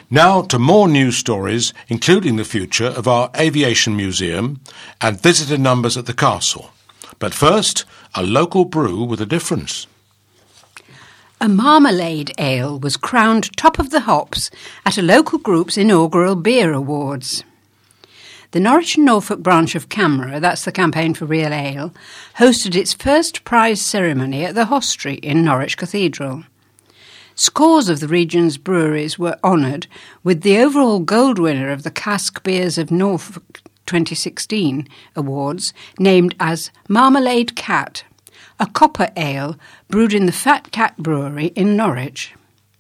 Now to more news stories, including the future of our aviation museum and visitor numbers at the castle. But first, a local brew with a difference. A marmalade ale was crowned top of the hops at a local group's inaugural beer awards. The Norwich and Norfolk branch of CAMRA, that's the Campaign for Real Ale, hosted its first prize ceremony at the Hostelry in Norwich Cathedral. Scores of the region's breweries were honoured, with the overall gold winner of the Cask Beers of Norfolk 2016 awards named as Marmalade Cat, a copper ale brewed in the Fat Cat Brewery in Norwich.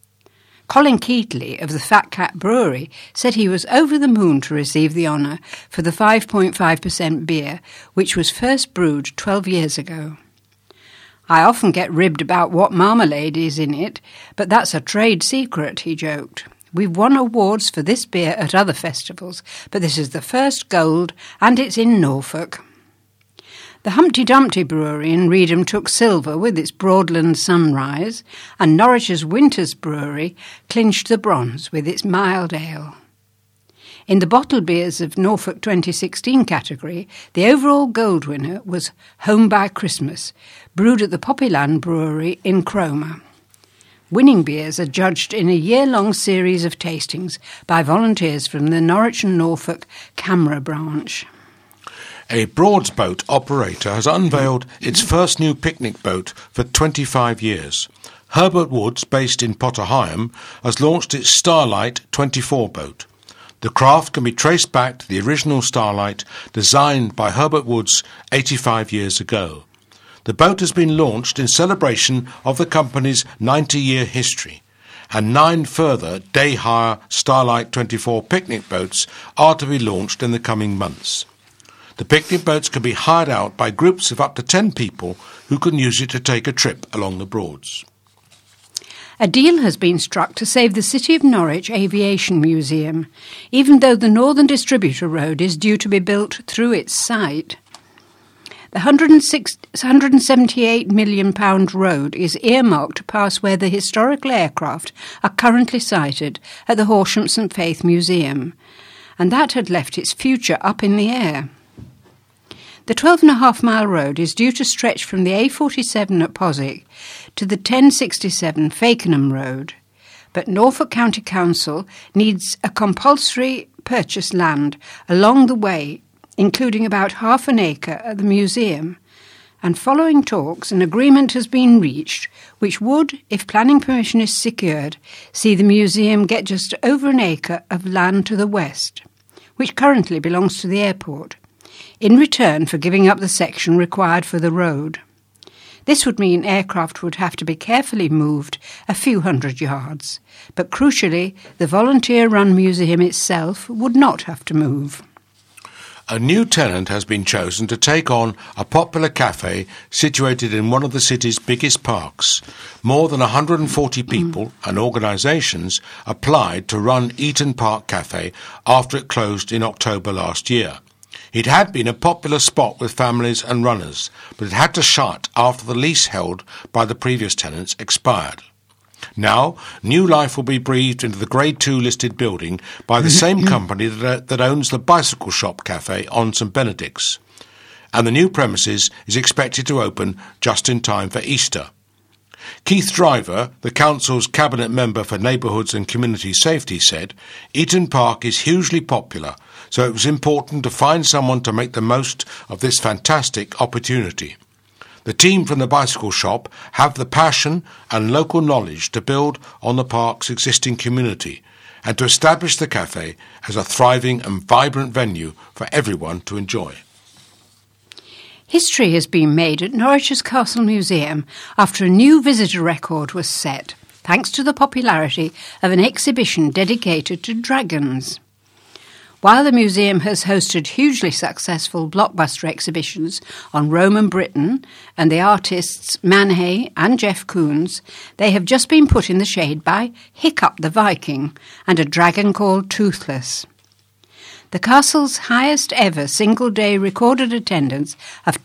Colin Keatley of the Fat Cat Brewery said he was over the moon to receive the honour for the 5.5% beer, which was first brewed 12 years ago. I often get ribbed about what marmalade is in it, but that's a trade secret, he joked. We've won awards for this beer at other festivals, but this is the first gold, and it's in Norfolk. The Humpty Dumpty Brewery in Reedham took silver with its Broadland Sunrise, and Norwich's Winters Brewery clinched the bronze with its mild ale. In the bottled beers of Norfolk 2016 category, the overall gold winner was Home by Christmas, brewed at the Poppyland Brewery in Cromer. Winning beers are judged in a year-long series of tastings by volunteers from the Norwich and Norfolk CAMRA branch. A Broads boat operator has unveiled its first new picnic boat for 25 years. Herbert Woods, based in Potter Heigham, has launched its Starlight 24 boat. The craft can be traced back to the original Starlight designed by Herbert Woods 85 years ago. The boat has been launched in celebration of the company's 90-year history, and 9 further day-hire Starlight 24 picnic boats are to be launched in the coming months. The picnic boats can be hired out by groups of up to 10 people who can use it to take a trip along the Broads. A deal has been struck to save the City of Norwich Aviation Museum, even though the Northern Distributor Road is due to be built through its site. The £178 million road is earmarked to pass where the historical aircraft are currently sited at the Horsham St Faith Museum, and that had left its future up in the air. The 12.5-mile road is due to stretch from the A47 at Poswick to the 1067 Fakenham Road, but Norfolk County Council needs a compulsory purchase land along the way, including about half an acre at the museum, and following talks an agreement has been reached which would, if planning permission is secured, see the museum get just over an acre of land to the west, which currently belongs to the airport, in return for giving up the section required for the road. This would mean aircraft would have to be carefully moved a few hundred yards, but crucially, the volunteer-run museum itself would not have to move. A new tenant has been chosen to take on a popular cafe situated in one of the city's biggest parks. More than 140 people and organisations applied to run Eaton Park Cafe after it closed in October last year. It had been a popular spot with families and runners, but it had to shut after the lease held by the previous tenants expired. Now, new life will be breathed into the Grade 2 listed building by the same company that owns the Bicycle Shop Cafe on St Benedict's, and the new premises is expected to open just in time for Easter. Keith Driver, the Council's Cabinet Member for Neighbourhoods and Community Safety, said, "Eaton Park is hugely popular, so it was important to find someone to make the most of this fantastic opportunity. The team from the Bicycle Shop have the passion and local knowledge to build on the park's existing community and to establish the cafe as a thriving and vibrant venue for everyone to enjoy." History has been made at Norwich's Castle Museum after a new visitor record was set, thanks to the popularity of an exhibition dedicated to dragons. While the museum has hosted hugely successful blockbuster exhibitions on Roman Britain and the artists Man Hay and Jeff Koons, they have just been put in the shade by Hiccup the Viking and a dragon called Toothless. The castle's highest ever single-day recorded attendance of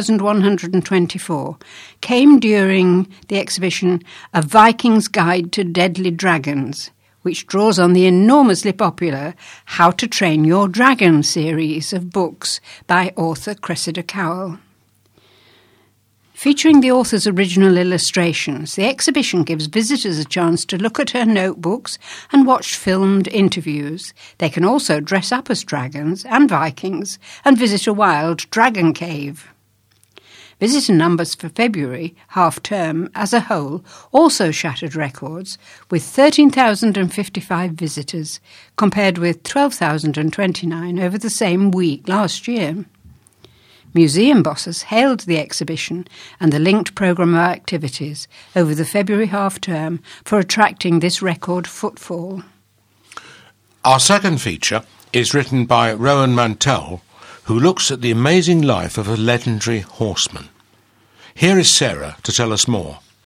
2,124 came during the exhibition A Viking's Guide to Deadly Dragons, which draws on the enormously popular How to Train Your Dragon series of books by author Cressida Cowell. Featuring the author's original illustrations, the exhibition gives visitors a chance to look at her notebooks and watch filmed interviews. They can also dress up as dragons and Vikings and visit a wild dragon cave. Visitor numbers for February, half-term, as a whole, also shattered records, with 13,055 visitors, compared with 12,029 over the same week last year. Museum bosses hailed the exhibition and the linked programme of activities over the February half-term for attracting this record footfall. Our second feature is written by Rowan Mantell, who looks at the amazing life of a legendary horseman. Here is Sarah to tell us more.